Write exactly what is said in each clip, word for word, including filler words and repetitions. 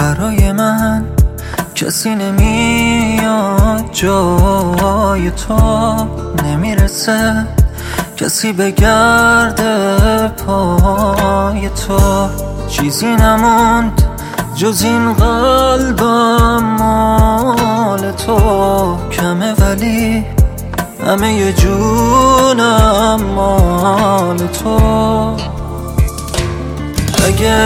برای من کسی نمیاد جای تو، نمیرسه کسی بگرده پای تو. چیزی نموند جز این قلبم مال تو، کمه ولی همه ی جونم مال تو. اگه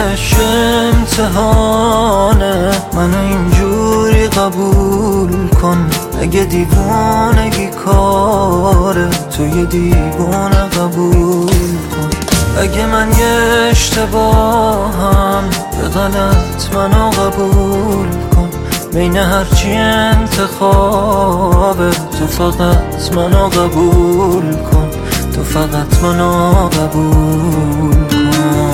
امتحانه منو اینجوری قبول کن، اگه دیوانگی کاره تو یه دیوانه قبول کن. اگه من یه اشتباهم به غلط منو قبول کن، بین هرچی انتخابه تو فقط منو قبول کن، تو فقط منو قبول کن.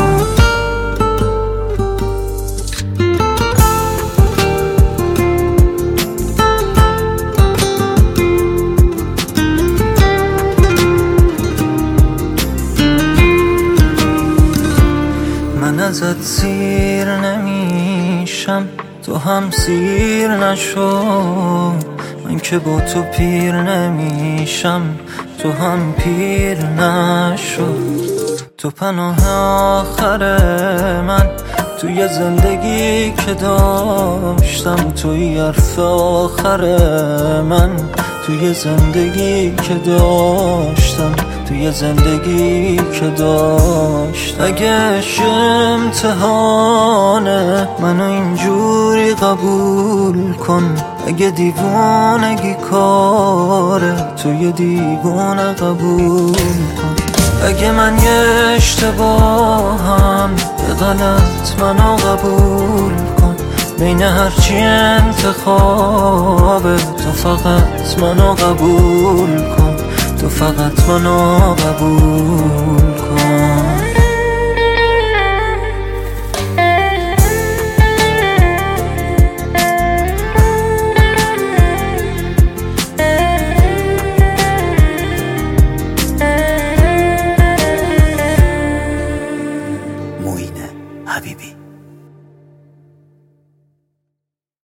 من ازت سیر نمیشم تو هم سیر نشو، من که با تو پیر نمیشم تو هم پیر نشو. تو پناه آخر من توی زندگی که داشتم، توی حرف آخر من توی زندگی که داشتم، توی زندگی که داشت. اگه امتحانه منو اینجوری قبول کن، اگه دیوانگی کاره توی دیوانه قبول کن. اگه من یه اشتباهم به غلط منو قبول کن، بین هرچی انتخابه تو فقط منو قبول کن، تو فقط منو قبول کن.